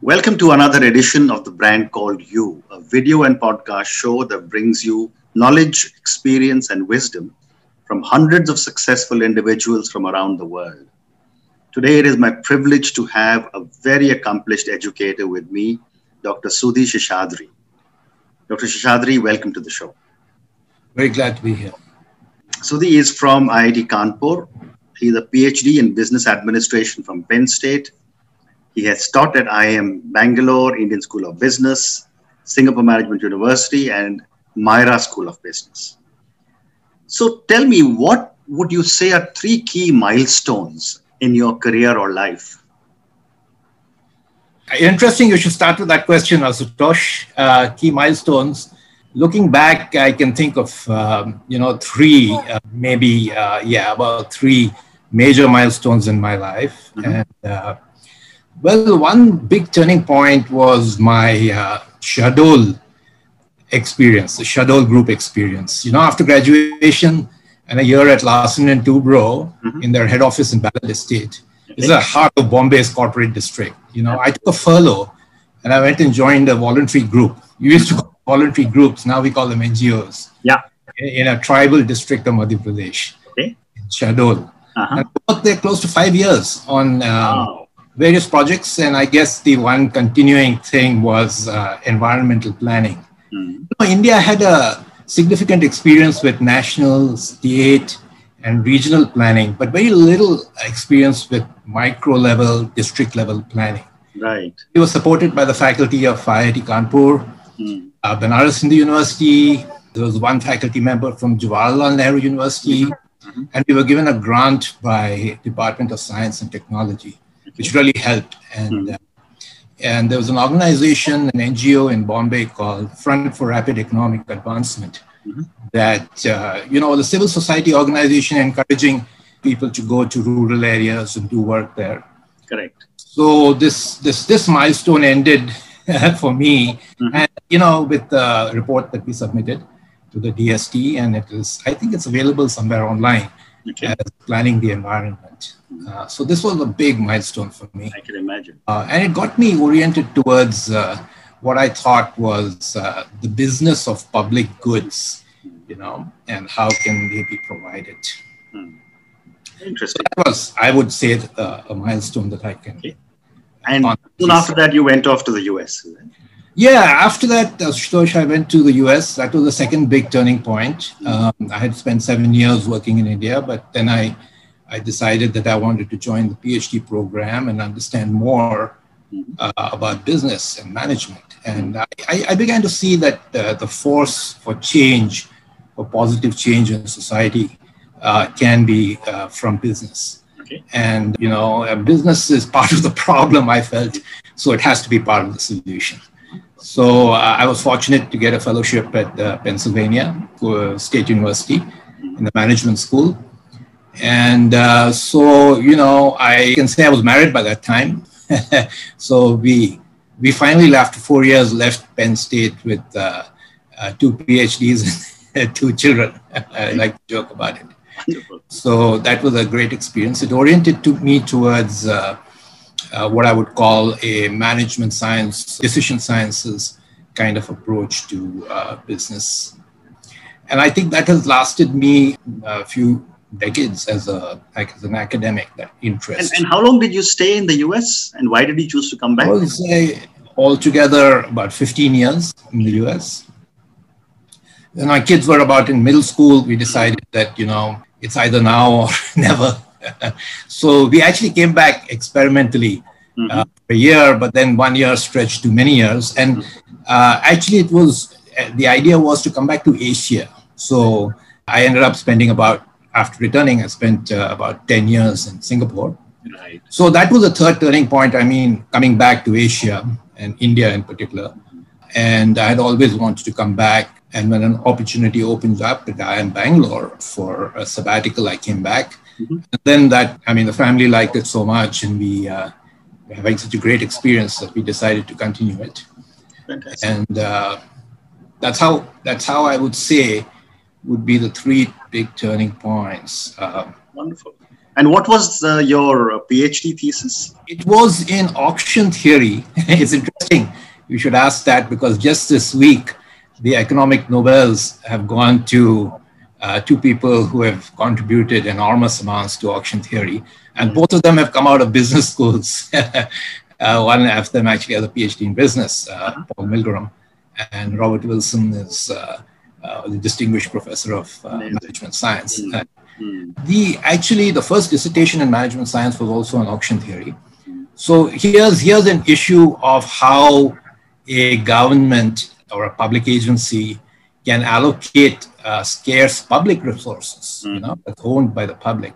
Welcome to another edition of The Brand Called You, a video and podcast show that brings you knowledge, experience, and wisdom from hundreds of successful individuals from around the world. Today, it is my privilege to have a very accomplished educator with me, Dr. Sudhi Seshadri. Dr. Seshadri, welcome to the show. Very glad to be here. Sudhi is from IIT Kanpur. He is a PhD in Business Administration from Penn State. He has taught at IIM Bangalore, Indian School of Business, Singapore Management University, and Myra School of Business. So tell me, what would you say are three key milestones in your career or life? Interesting, you should start with that question, Asutosh. Key milestones. Looking back, I can think of, three, about three major milestones in my life. And one big turning point was my Shahdol experience, the Shahdol Group experience. After graduation and a year at Larsen & Toubro in their head office in Ballad Estate, this is the heart of Bombay's corporate district. I took a furlough and I went and joined a voluntary group. You used to call voluntary groups, now we call them NGOs. Yeah. In a tribal district of Madhya Pradesh, in Shahdol. And I worked there close to 5 years on various projects, and I guess the one continuing thing was environmental planning. India had a significant experience with national, state, and regional planning, but very little experience with micro-level, district-level planning. Right. It was supported by the faculty of IIT Kanpur, Banaras Hindu University. There was one faculty member from Jawaharlal Nehru University, and we were given a grant by Department of Science and Technology, which really helped. And there was an organization, an NGO in Bombay called Front for Rapid Economic Advancement that, the civil society organization encouraging people to go to rural areas and do work there. Correct. So this milestone ended for me, and, with the report that we submitted to the DST, and I think it's available somewhere online as planning the environment. So this was a big milestone for me. I can imagine. And it got me oriented towards what I thought was the business of public goods, and how can they be provided. Interesting. So that was, I would say, a milestone that I can. Okay. And soon after that, you went off to the US. Yeah, after that, Ashutosh, I went to the US. That was the second big turning point. I had spent 7 years working in India, but then I decided that I wanted to join the PhD program and understand more about business and management. And I began to see that the force for change, for positive change in society, can be from business. Okay. And, business is part of the problem, I felt, so it has to be part of the solution. So I was fortunate to get a fellowship at Pennsylvania State University in the management school. And I can say I was married by that time. So we finally, after 4 years, left Penn State with 2 PhDs and 2 children. I like to joke about it. So that was a great experience. It oriented me towards what I would call a management science, decision sciences kind of approach to business. And I think that has lasted me a few decades as an academic, that interest. And how long did you stay in the US, and why did you choose to come back? I would say altogether about 15 years in the US. When my kids were about in middle school, we decided that, it's either now or never. So we actually came back experimentally for a year, but then 1 year stretched to many years. And actually the idea was to come back to Asia. So I ended up spending after returning, I spent about 10 years in Singapore. Right. So that was the third turning point. Coming back to Asia and India in particular. And I had always wanted to come back. And when an opportunity opened up at IIM Bangalore for a sabbatical, I came back. And then the family liked it so much, and we were having such a great experience that we decided to continue it. Fantastic. And that's how I would say would be the 3 big turning points. Wonderful. And what was your PhD thesis? It was in auction theory. It's interesting. You should ask that because just this week, the economic Nobels have gone to two people who have contributed enormous amounts to auction theory. And both of them have come out of business schools. One of them actually has a PhD in business, Paul Milgrom, and Robert Wilson is the distinguished professor of management science. The first dissertation in management science was also on auction theory. So here's an issue of how a government or a public agency can allocate scarce public resources, that's owned by the public,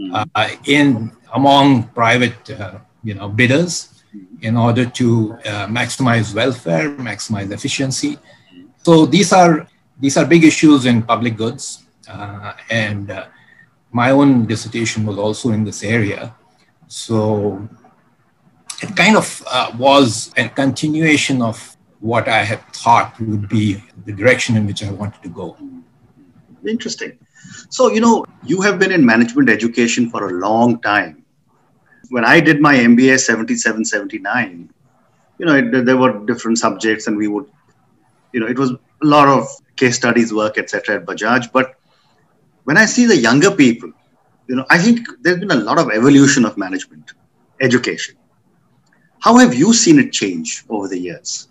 among private, bidders, in order to maximize welfare, maximize efficiency. So these are big issues in public goods, and my own dissertation was also in this area. So it kind of was a continuation of what I had thought would be the direction in which I wanted to go. Interesting. So, you have been in management education for a long time. When I did my MBA 77, 79, there were different subjects and we would, it was a lot of case studies work, etc. at Bajaj. But when I see the younger people, I think there's been a lot of evolution of management education. How have you seen it change over the years?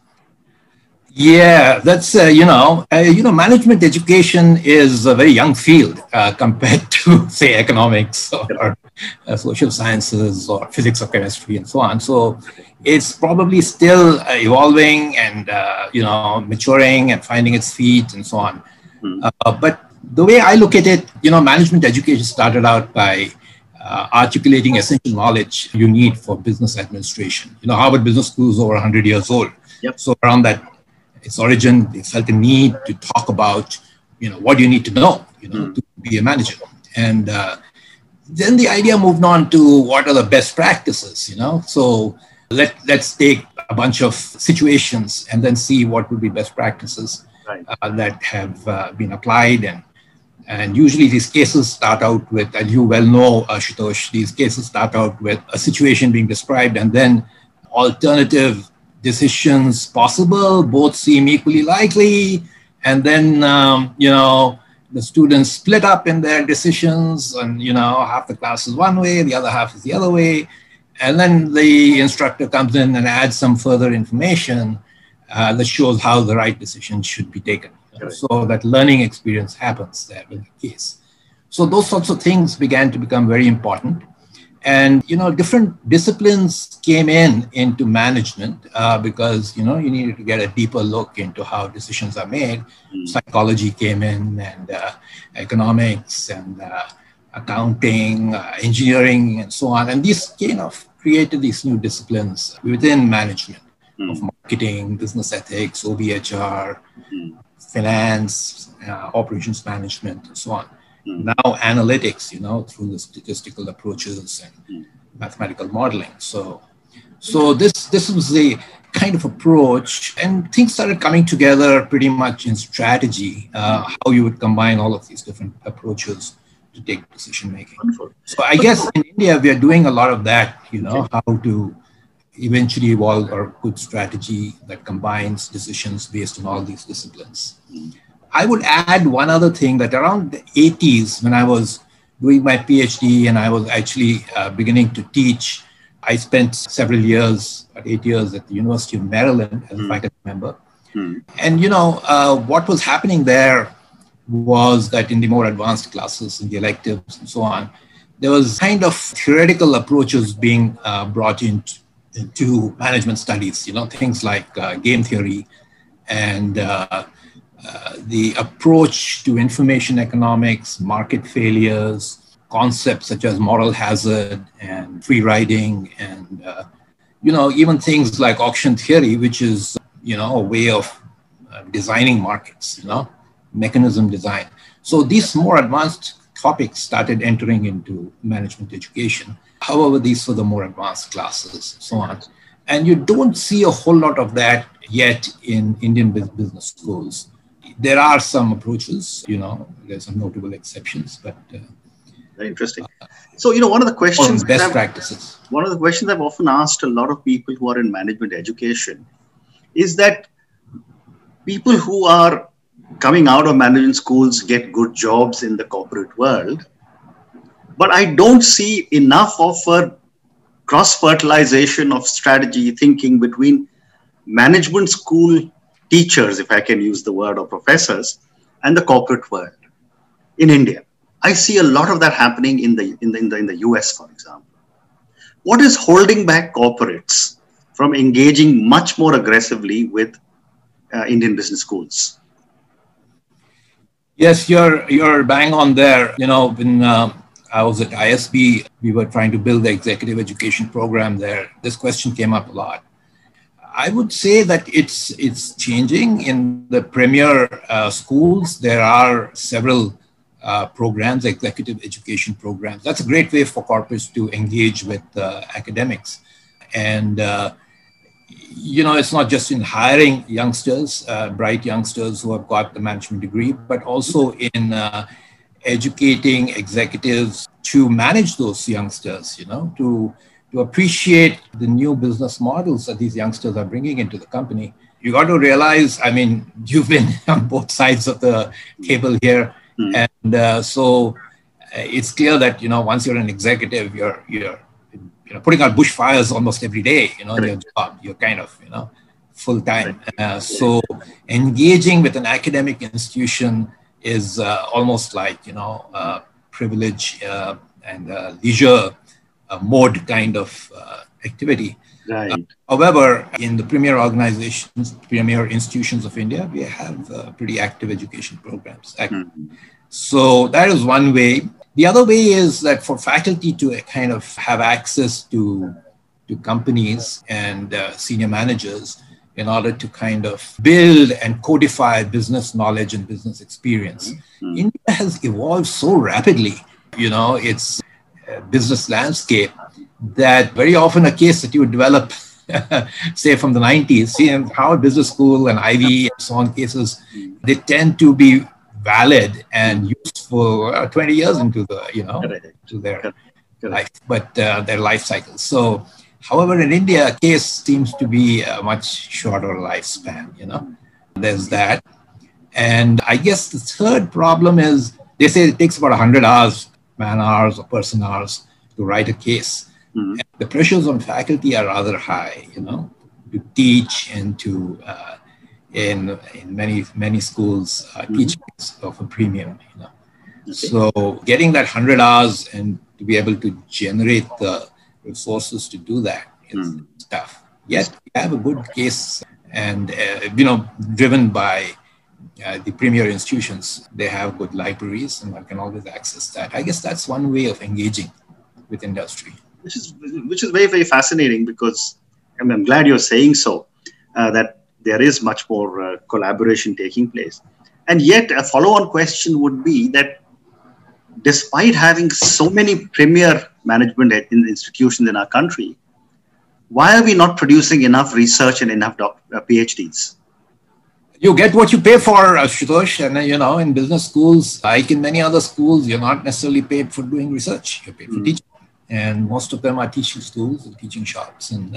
Yeah, that's, management education is a very young field compared to, say, economics or social sciences or physics or chemistry and so on. So it's probably still evolving and, maturing and finding its feet and so on. But the way I look at it, management education started out by articulating essential knowledge you need for business administration. Harvard Business School is over 100 years old. Yep. So around its origin, they felt the need to talk about, what you need to know, to be a manager. And then the idea moved on to what are the best practices, So let's take a bunch of situations and then see what would be best practices that have been applied. And usually these cases start out with, as you well know, Ashutosh, these cases start out with a situation being described and then alternative decisions possible, both seem equally likely. And then, the students split up in their decisions and, half the class is one way, the other half is the other way. And then the instructor comes in and adds some further information that shows how the right decision should be taken. So that learning experience happens there in the case. So those sorts of things began to become very important. And, different disciplines came into management because, you needed to get a deeper look into how decisions are made. Psychology came in and economics and accounting, engineering, and so on. And these kind of created these new disciplines within management of marketing, business ethics, OBHR, finance, operations management, and so on. Now analytics, through the statistical approaches and mathematical modeling. So this was the kind of approach, and things started coming together pretty much in strategy, how you would combine all of these different approaches to take decision making. So I guess in India, we are doing a lot of that, how to eventually evolve a good strategy that combines decisions based on all these disciplines. I would add one other thing, that around the 80s, when I was doing my PhD and I was actually beginning to teach, I spent several years, 8 years at the University of Maryland as a faculty member. And, what was happening there was that in the more advanced classes, in the electives and so on, there was kind of theoretical approaches being brought into management studies, things like game theory and the approach to information economics, market failures, concepts such as moral hazard and free riding, and even things like auction theory, which is a way of designing markets, mechanism design. So these more advanced topics started entering into management education. However, these were the more advanced classes and so on. And you don't see a whole lot of that yet in Indian business schools. There are some approaches, there's some notable exceptions, but Very interesting. So, one of the questions best practices. One of the questions I've often asked a lot of people who are in management education is that people who are coming out of management schools get good jobs in the corporate world, but I don't see enough of a cross-fertilization of strategy thinking between management school teachers, if I can use the word, or professors, and the corporate world in India. I see a lot of that happening in the US, for example. What is holding back corporates from engaging much more aggressively with Indian business schools? Yes, you're bang on there. When I was at ISB, we were trying to build the executive education program there. This question came up a lot. I would say that it's changing in the premier schools. There are several programs, executive education programs. That's a great way for corporates to engage with academics. And, it's not just in hiring youngsters, bright youngsters who have got the management degree, but also in educating executives to manage those youngsters, to appreciate the new business models that these youngsters are bringing into the company. You got to realize, you've been on both sides of the table here. And so it's clear that, once you're an executive, you're putting out bushfires almost every day, in your job. You're kind of, full time. So engaging with an academic institution is almost like, privilege and leisure mode kind of activity. Right. However, in the premier organizations, premier institutions of India, we have pretty active education programs. So that is one way. The other way is that for faculty to kind of have access to companies and senior managers in order to kind of build and codify business knowledge and business experience. India has evolved so rapidly, its business landscape, that very often a case that you would develop, say from the 90s, see Harvard Business School and Ivy and so on cases, they tend to be valid and useful 20 years into the, to their life, but their life cycle. So, however, in India, a case seems to be a much shorter lifespan, there's that. And I guess the third problem is, they say it takes about 100 hours, man hours or person hours to write a case. And the pressures on faculty are rather high, to teach and to, in many schools, teaching is of a premium, So getting that 100 hours and to be able to generate the resources to do that is tough. Yet we have a good case and, driven by the premier institutions. They have good libraries and one can always access that. I guess that's one way of engaging with industry. Which is very, very fascinating, because I'm glad you're saying so, that there is much more collaboration taking place. And yet a follow-on question would be that despite having so many premier management institutions in our country, why are we not producing enough research and enough PhDs? You get what you pay for, Ashutosh. And, in business schools, like in many other schools, you're not necessarily paid for doing research. You're paid for teaching. And most of them are teaching schools and teaching shops. And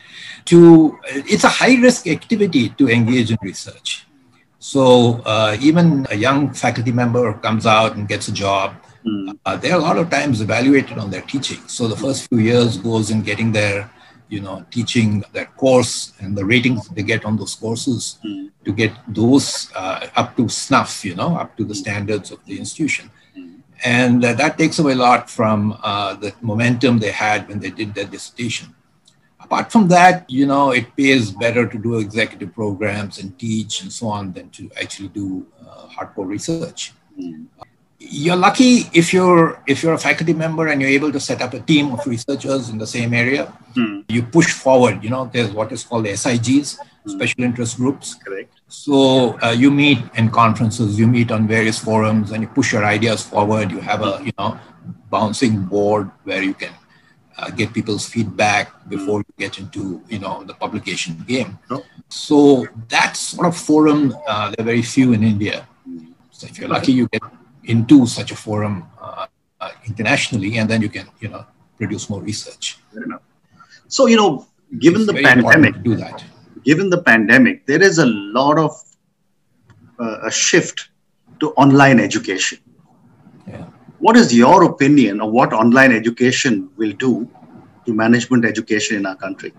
it's a high-risk activity to engage in research. So even a young faculty member who comes out and gets a job, they're a lot of times evaluated on their teaching. So the first few years goes in getting their, teaching their course and the ratings they get on those courses to get those up to snuff, up to the standards of the institution. And that takes away a lot from the momentum they had when they did their dissertation. Apart from that, it pays better to do executive programs and teach and so on than to actually do hardcore research. You're lucky if you're a faculty member and you're able to set up a team of researchers in the same area. You push forward. There's what is called the SIGs, special interest groups. Correct. So you meet in conferences, you meet on various forums, and you push your ideas forward. You have a bouncing board where you can get people's feedback before you get into the publication game. So that sort of forum, there are very few in India. So if you're lucky, you get into such a forum, internationally, and then you can, produce more research. Fair enough. So, given the pandemic, do that. Given the pandemic, there is a lot of a shift to online education. Yeah. What is your opinion of what online education will do to management education in our country?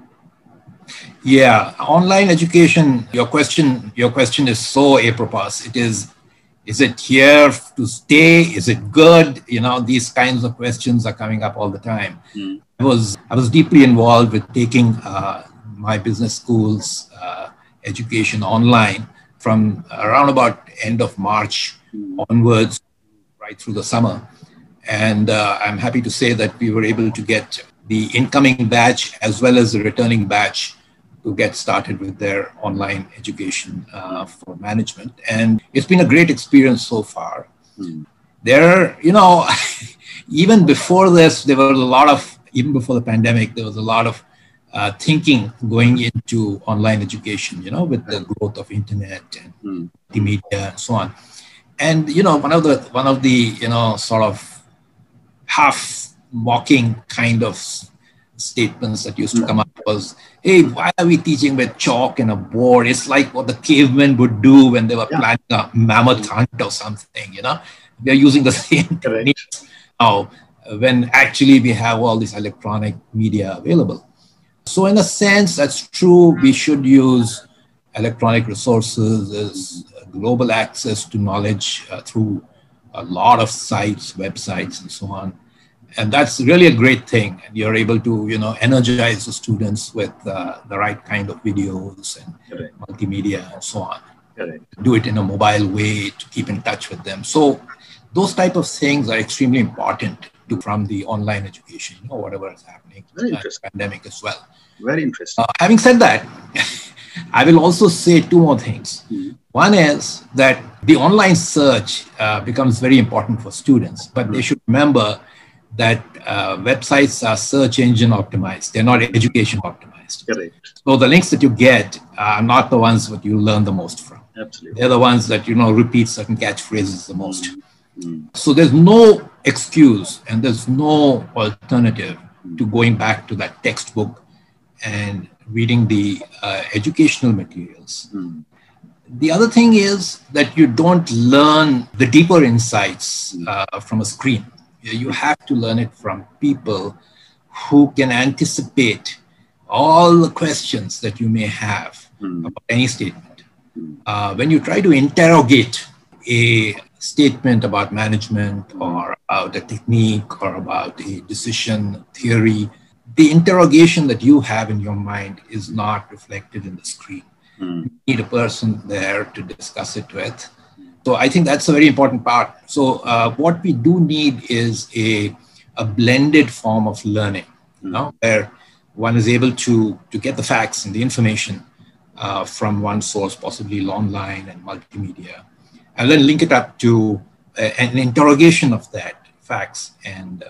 Yeah, online education, your question is so apropos. Is it here to stay? Is it good? These kinds of questions are coming up all the time. I was deeply involved with taking my business school's education online from around about end of March onwards, right through the summer. And I'm happy to say that we were able to get the incoming batch as well as the returning batch to get started with their online education for management. And it's been a great experience so far. There, even before this, even before the pandemic, there was a lot of thinking going into online education, with the growth of internet and the media and so on. And, one of the, sort of half mocking kind of statements that used to come up was, hey, why are we teaching with chalk and a board? It's like what the cavemen would do when they were planning a mammoth hunt or something, They're using the same techniques now when actually we have all this electronic media available. So in a sense, that's true. We should use electronic resources as global access to knowledge through a lot of sites, websites, and so on. And that's really a great thing. And you're able to, energize the students with the right kind of videos and multimedia and so on. Do it in a mobile way to keep in touch with them. So those type of things are extremely important from the online education, whatever is happening in the pandemic as well. Very interesting. Having said that, I will also say two more things. One is that the online search becomes very important for students, but they should remember that websites are search engine optimized. They're not education optimized. Correct. So the links that you get are not the ones that you learn the most from. Absolutely. They're the ones that, repeat certain catchphrases the most. So there's no excuse and there's no alternative to going back to that textbook and reading the educational materials. The other thing is that you don't learn the deeper insights from a screen. You have to learn it from people who can anticipate all the questions that you may have about any statement. When you try to interrogate a statement about management or about a technique or about a decision theory, the interrogation that you have in your mind is not reflected in the screen. You need a person there to discuss it with. So I think that's a very important part. So what we do need is a blended form of learning, where one is able to get the facts and the information from one source, possibly online and multimedia, and then link it up to an interrogation of that facts and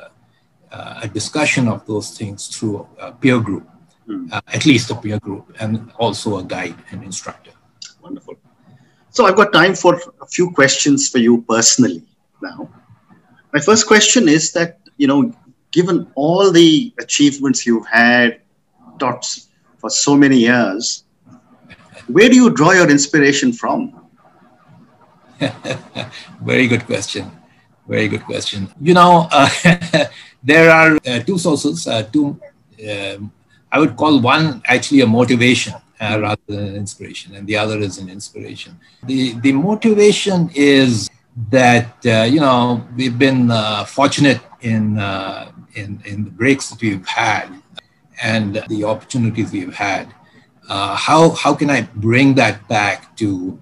a discussion of those things through a peer group, at least a peer group, and also a guide and instructor. Wonderful. So I've got time for a few questions for you personally now. My first question is that, given all the achievements you've had, taught for so many years, where do you draw your inspiration from? Very good question. Very good question. There are two sources, I would call one actually a motivation rather than an inspiration, and the other is an inspiration. The motivation is that, we've been fortunate in the breaks that we've had and the opportunities we've had. How can I bring that back to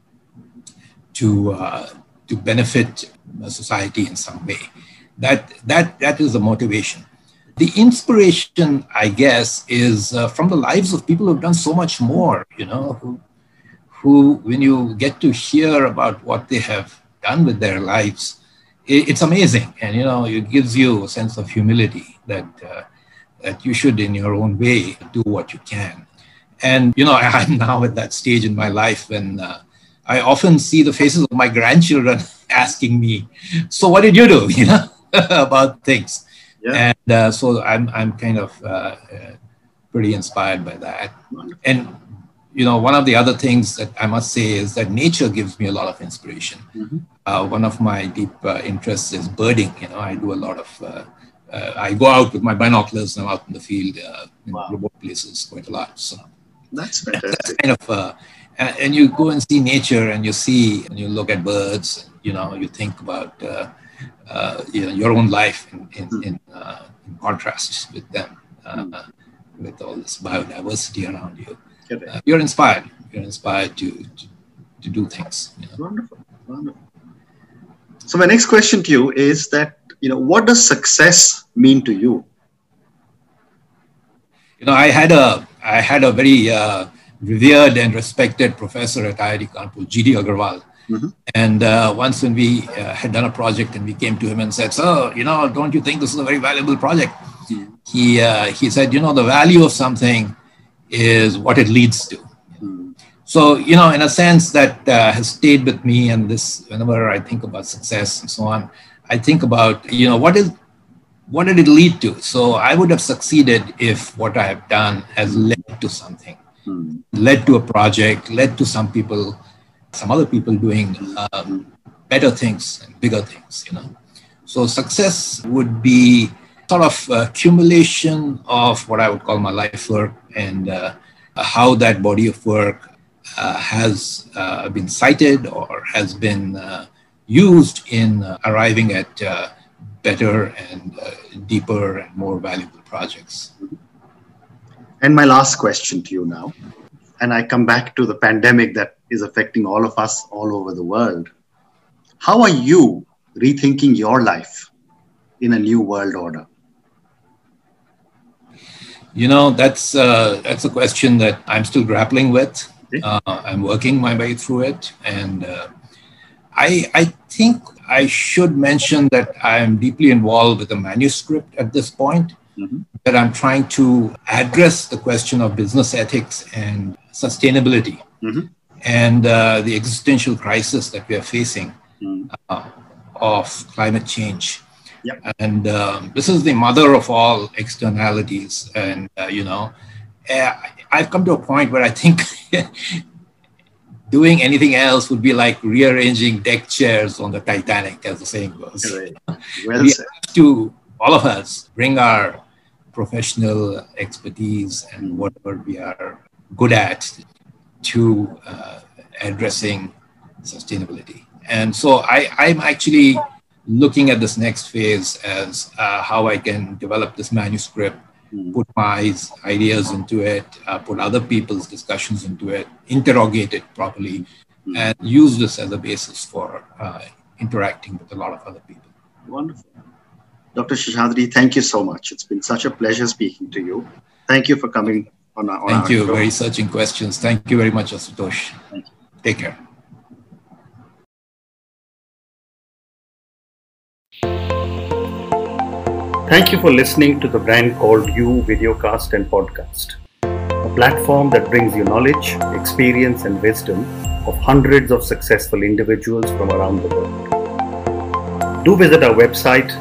benefit society in some way? That is the motivation. The inspiration, I guess, is from the lives of people who've done so much more, who when you get to hear about what they have done with their lives, it's amazing. And, it gives you a sense of humility that you should, in your own way, do what you can. And, I'm now at that stage in my life when I often see the faces of my grandchildren asking me, so what did you do? about things. Yeah. And so I'm kind of pretty inspired by that. And one of the other things that I must say is that nature gives me a lot of inspiration. One of my deep interests is birding. I do a lot of, I go out with my binoculars and I'm out in the field in remote places quite a lot. So that's fantastic. That's kind of, and you go and see nature and you see, and you look at birds, you think about your own life in contrast with them, with all this biodiversity around you. You're inspired. You're inspired to do things. Wonderful, wonderful. So my next question to you is that, what does success mean to you? I had a very revered and respected professor at IIT Kanpur, G.D. Agarwal. And once when we had done a project and we came to him and said, "So, don't you think this is a very valuable project?" He said, the value of something is what it leads to. So, in a sense that has stayed with me, and this, whenever I think about success and so on, I think about, what did it lead to? So I would have succeeded if what I have done has led to something, led to a project, led to some other people doing better things and bigger things, So success would be sort of accumulation of what I would call my life work, and how that body of work has been cited or has been used in arriving at better and deeper and more valuable projects. And my last question to you now, and I come back to the pandemic that is affecting all of us all over the world. How are you rethinking your life in a new world order? That's a question that I'm still grappling with. I'm working my way through it. And I think I should mention that I'm deeply involved with a manuscript at this point, that I'm trying to address the question of business ethics and sustainability, and the existential crisis that we are facing of climate change. And this is the mother of all externalities. And, I've come to a point where I think doing anything else would be like rearranging deck chairs on the Titanic, as the saying goes. Well we said. have to, all of us, bring our professional expertise and whatever we are good at to addressing sustainability. And so I'm actually looking at this next phase as how I can develop this manuscript, put my ideas into it, put other people's discussions into it, interrogate it properly, and use this as a basis for interacting with a lot of other people. Wonderful. Dr. Seshadri, thank you so much. It's been such a pleasure speaking to you. Thank you for coming on our Thank you. show. Very searching questions. Thank you very much, Asutosh. Thank you. Take care. Thank you for listening to the Brand Called You videocast and podcast, a platform that brings you knowledge, experience, and wisdom of hundreds of successful individuals from around the world. Do visit our website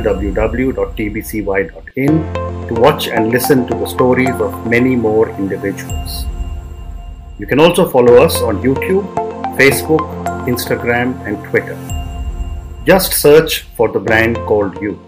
www.tbcy.in to watch and listen to the stories of many more individuals. You can also follow us on YouTube, Facebook, Instagram, and Twitter. Just search for the Brand Called You.